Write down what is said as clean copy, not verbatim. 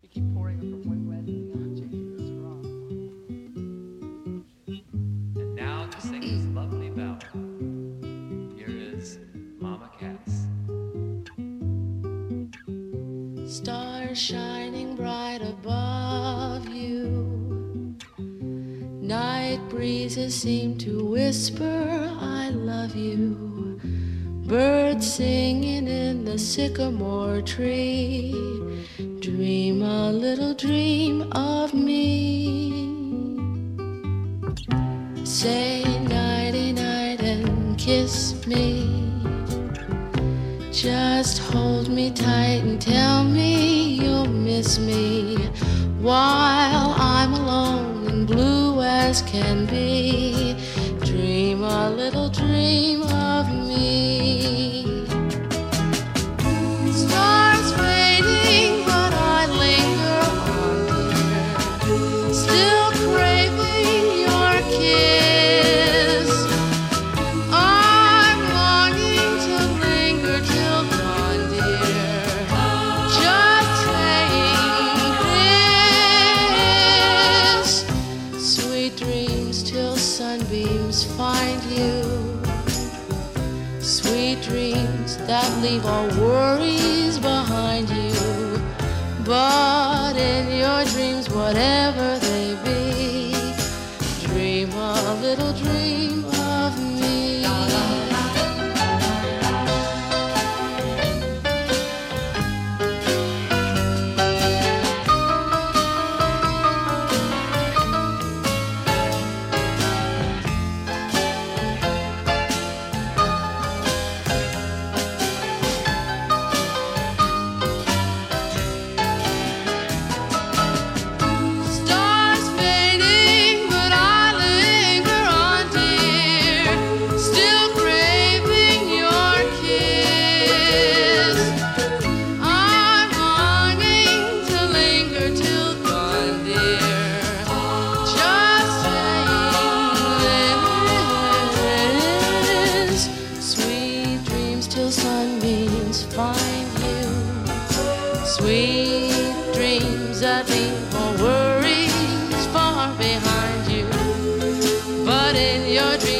keep pouring it from one glass to the other, changing the straw. And now to sing this lovely ballad, here is Mama Cass. Stars shining bright above you, night breezes seem to whisper, I love you. Birds singing in the sycamore tree, dream a little dream of me. Say nighty-night and kiss me. Just hold me tight and tell me you'll miss me while I'm alone and blue as can be. Dream a little dream of me. Stars fading, but I linger on, dear, still craving your kiss. I'm longing to linger till dawn, dear, just saying this. Sweet dreams till sunbeams find you, sweet dreams that leave all worries behind you. But in your dreams, whatever they be, dream a little dream of me. Stars fading, but I linger on, dear, still craving your kiss. I'm longing to linger till dawn, dear, just saying this. Sweet dreams till sunbeams find you, sweet dreams that leave all worries far behind you. But in your dreams,